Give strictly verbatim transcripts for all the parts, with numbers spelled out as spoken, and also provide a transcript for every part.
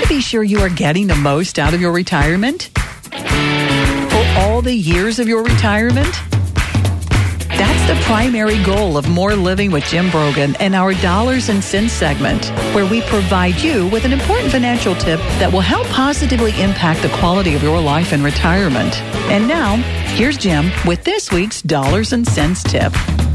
be sure you are getting the most out of your retirement? For all the years of your retirement? That's the primary goal of More Living with Jim Brogan and our Dollars and Cents segment, where we provide you with an important financial tip that will help positively impact the quality of your life in retirement. And now, here's Jim with this week's Dollars and Cents tip.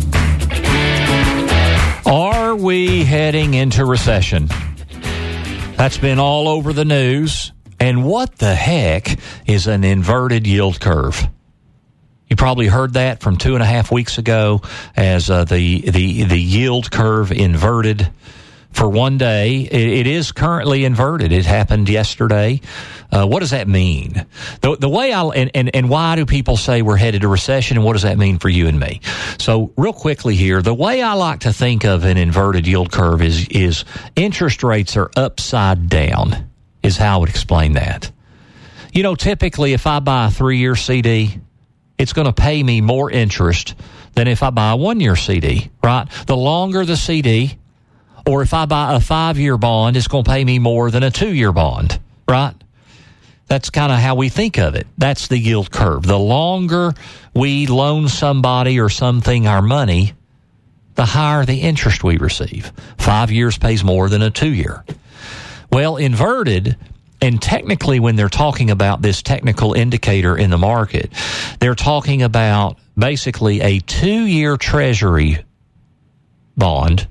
Are we heading into recession? That's been all over the news. And what the heck is an inverted yield curve? You probably heard that from two and a half weeks ago as uh, the, the the yield curve inverted for one day. It, it is currently inverted. It happened yesterday. Uh, what does that mean? The, the way I and, and, and why do people say we're headed to recession, and what does that mean for you and me? So real quickly here, the way I like to think of an inverted yield curve is is interest rates are upside down, is how I would explain that. You know, typically if I buy a three-year C D, it's going to pay me more interest than if I buy a one-year C D, right? The longer the C D, or if I buy a five-year bond, it's going to pay me more than a two-year bond, right? That's kind of how we think of it. That's the yield curve. The longer we loan somebody or something our money, the higher the interest we receive. Five years pays more than a two-year. Well, inverted, and technically when they're talking about this technical indicator in the market, they're talking about basically a two-year treasury bond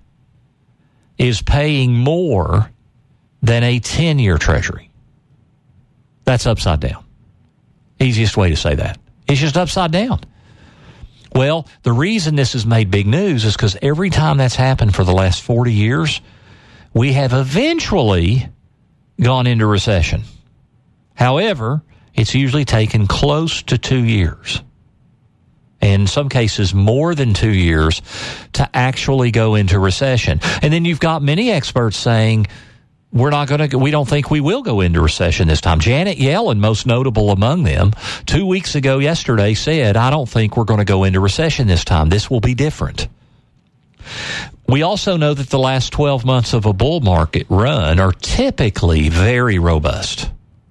is paying more than a ten-year treasury. That's upside down. Easiest way to say that. It's just upside down. Well, the reason this has made big news is because every time that's happened for the last forty years, we have eventually gone into recession. However, it's usually taken close to two years. In some cases, more than two years to actually go into recession. And then you've got many experts saying, we're not going to, we don't think we will go into recession this time. Janet Yellen, most notable among them, two weeks ago yesterday said, I don't think we're going to go into recession this time. This will be different. We also know that the last twelve months of a bull market run are typically very robust.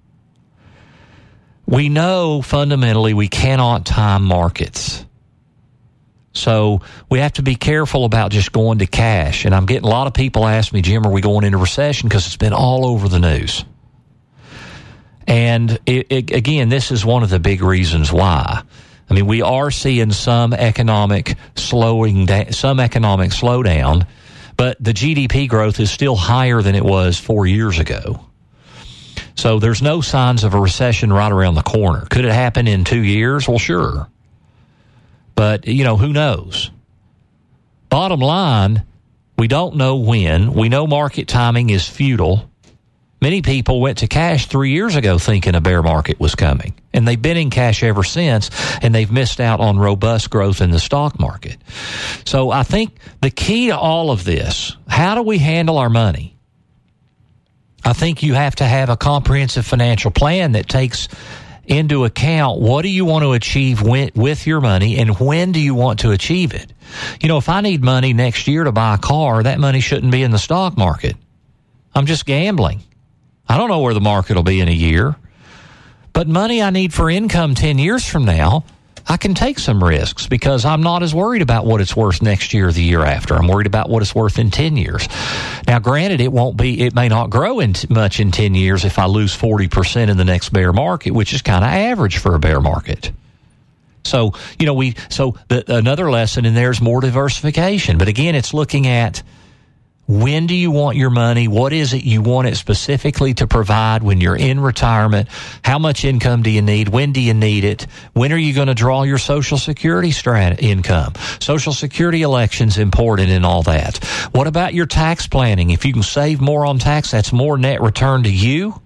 We know fundamentally we cannot time markets. So we have to be careful about just going to cash. And I'm getting a lot of people ask me, Jim, are we going into recession? Because it's been all over the news. And it, it, again, this is one of the big reasons why. I mean, we are seeing some economic slowing down, some economic slowdown, but the G D P growth is still higher than it was four years ago. So there's no signs of a recession right around the corner. Could it happen in two years? Well, sure. But, you know, who knows? Bottom line, we don't know when. We know market timing is futile. Many people went to cash three years ago thinking a bear market was coming, and they've been in cash ever since, and they've missed out on robust growth in the stock market. So I think the key to all of this, how do we handle our money? I think you have to have a comprehensive financial plan that takes into account what do you want to achieve with your money and when do you want to achieve it. You know, if I need money next year to buy a car, that money shouldn't be in the stock market. I'm just gambling. I don't know where the market will be in a year. But money I need for income ten years from now, I can take some risks because I'm not as worried about what it's worth next year or the year after. I'm worried about what it's worth in ten years. Now, granted, it won't be, it may not grow in t- much in ten years if I lose forty percent in the next bear market, which is kind of average for a bear market. So, you know, we, so the, another lesson in there is more diversification. But again, it's looking at when do you want your money? What is it you want it specifically to provide when you're in retirement? How much income do you need? When do you need it? When are you going to draw your Social Security strat- income? Social Security election's important in all that. What about your tax planning? If you can save more on tax, that's more net return to you.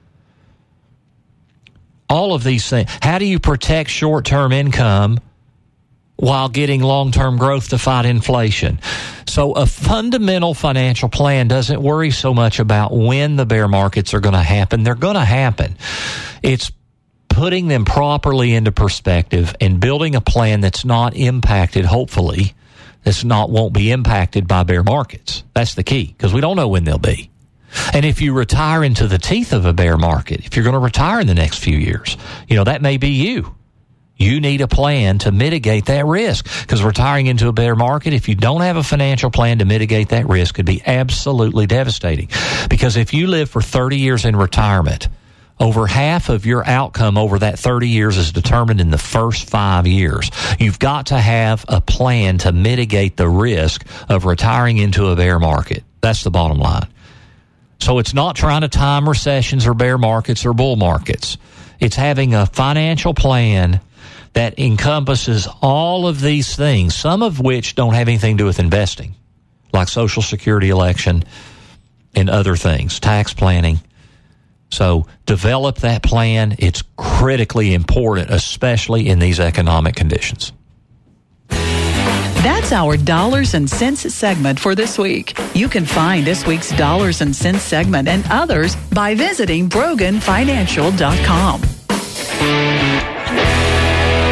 All of these things. How do you protect short-term income while getting long-term growth to fight inflation? So a fundamental financial plan doesn't worry so much about when the bear markets are going to happen. They're going to happen. It's putting them properly into perspective and building a plan that's not impacted, hopefully, that's not won't be impacted by bear markets. That's the key, because we don't know when they'll be. And if you retire into the teeth of a bear market, if you're going to retire in the next few years, you know, that may be you. You need a plan to mitigate that risk, because retiring into a bear market, if you don't have a financial plan to mitigate that risk, could be absolutely devastating. Because if you live for thirty years in retirement, over half of your outcome over that thirty years is determined in the first five years. You've got to have a plan to mitigate the risk of retiring into a bear market. That's the bottom line. So it's not trying to time recessions or bear markets or bull markets. It's having a financial plan that encompasses all of these things, some of which don't have anything to do with investing, like Social Security election and other things, tax planning. So develop that plan. It's critically important, especially in these economic conditions. That's our Dollars and Cents segment for this week. You can find this week's Dollars and Cents segment and others by visiting Brogan Financial dot com.